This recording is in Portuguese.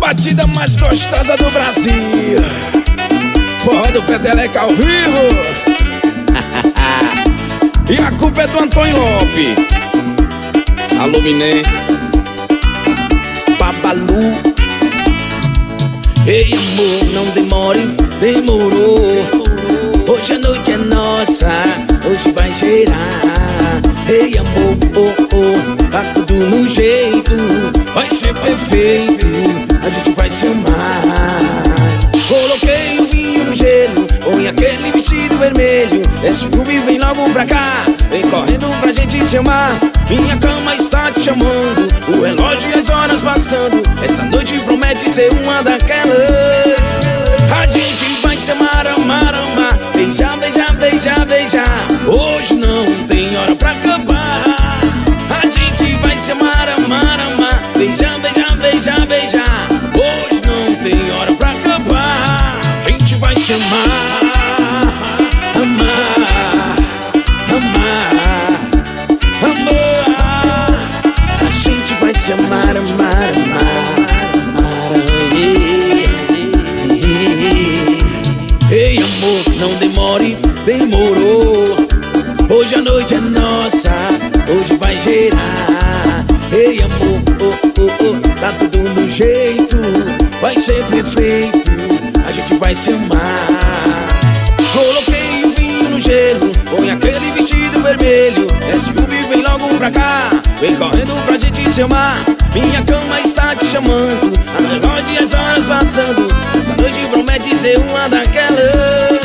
batida mais gostosa do Brasil. Forró do Peteleca ao vivo. E a culpa é do Antônio Lopes. Alô, Miné, Babalu. Ei, amor, não demore, demorou. Hoje a noite é nossa, hoje vai gerar. Ei, amor, oh, oh, tá tudo no jeito, vai ser perfeito, a gente vai se amar. Coloquei o vinho no gelo, põe aquele vestido vermelho. Desce o clube e vem logo pra cá, vem correndo pra gente se amar. Minha cama está te chamando, o relógio e as horas passando. Essa noite promete ser uma daquelas. A gente vai se amar, amar, amar. Beijar, beijar, beijar, beijar. Hoje não tem hora pra acabar. A gente vai se amar, amar, amar. Beijar, beijar, beijar, beijar. Hoje não tem hora pra acabar. A gente vai se amar, amar, amar, amar. A gente vai se amar, amar, amar, amar. Ei, amor, não demore, demorou. Hoje a noite é nossa, hoje vai gerar. Ei, amor, oh, oh, oh, tá tudo no jeito, vai ser perfeito, a gente vai se amar. Coloquei o vinho no gelo, põe aquele vestido vermelho. Desce o e vem logo pra cá, vem correndo pra gente se amar. Minha cama está te chamando, a relógio e as horas passando. Essa noite promete ser uma daquelas.